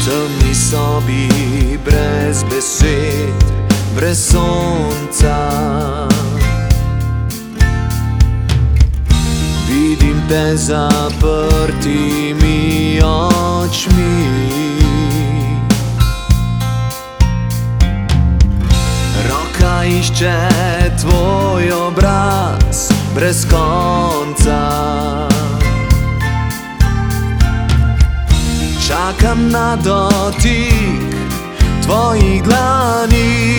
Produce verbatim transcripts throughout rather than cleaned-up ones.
temni sobi, brez besed, brez sonca. Vidim te zaprtimi očmi, roka išče tvoj obraz brez konca. Čakam na dotik tvojih dlani,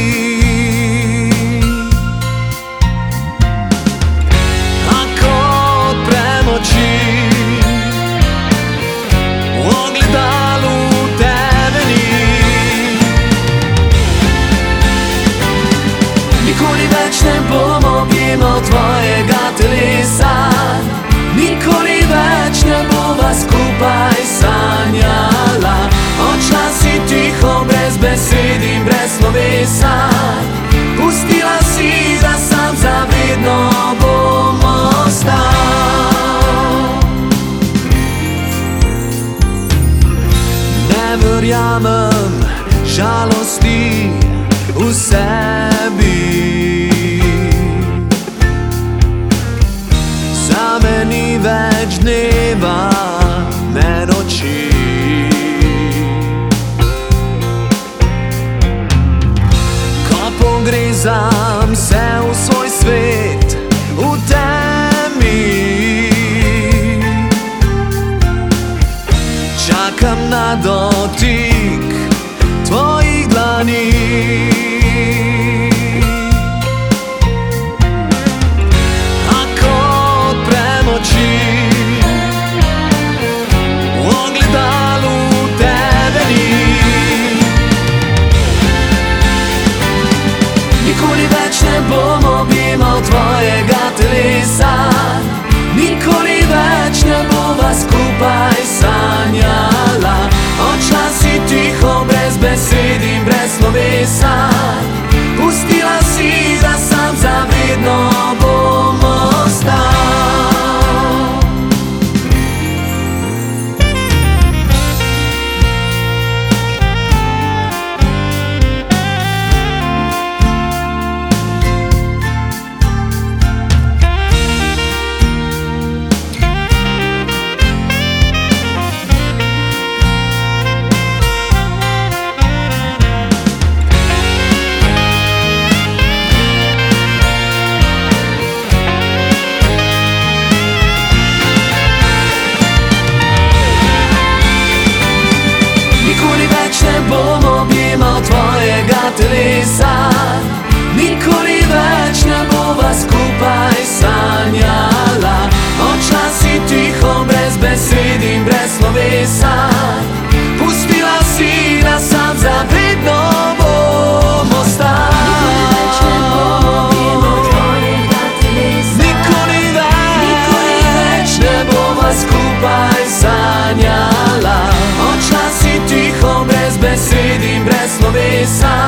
ako odprem oči, v ogledalu tebe ni. Nikoli več ne bom objemal tvojega telesa, nikoli več ne bova skupaj sanjala. Odšla si tiho, brez besed in brez slovesa, pustila si, da sam zavedno bom ostal. Ne verjamem žalosti v sebi, zame ni več dneva ne noči. Ko pogrezam se v svoj svet v temi, čakam na dotik tvojih dlani. Bom objemal tvojega telesa, nikoli več ne bova skupaj sanjala. Odšla si tiho, brez besed in brez slovesa, pustila si, da sam zavedno bom ostal. Bom objemal tvojega telesa, nikoli več ne bova skupaj sanjala. Odšla si tiho, brez besed in brez slovesa, pustila si, da sam zavedno bom ostal. Nikoli več ne bova skupaj sanjala. Odšla si tiho, brez besed in brez slovesa,